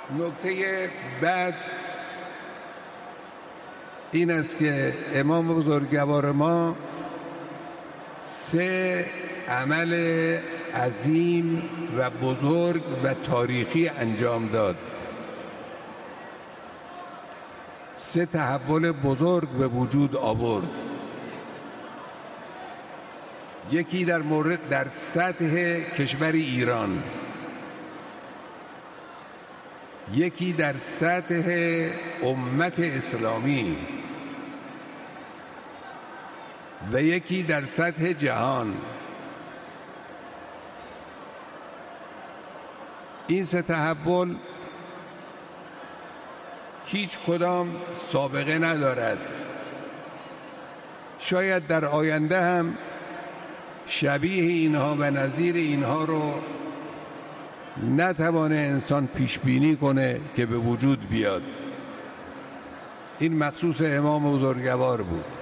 نکته بعد این است که امام بزرگوار ما 3 عمل عظیم و بزرگ و تاریخی انجام داد. 3 تحول بزرگ به وجود آورد. یکی در سطح کشور ایران، یکی در سطح امت اسلامی و یکی در سطح جهان. این 3 تحول هیچ کدام سابقه ندارد. شاید در آینده هم شبیه اینها و نظیر اینها رو نتوانه انسان پیش بینی کنه که به وجود بیاد. این مخصوص امام بزرگوار بود.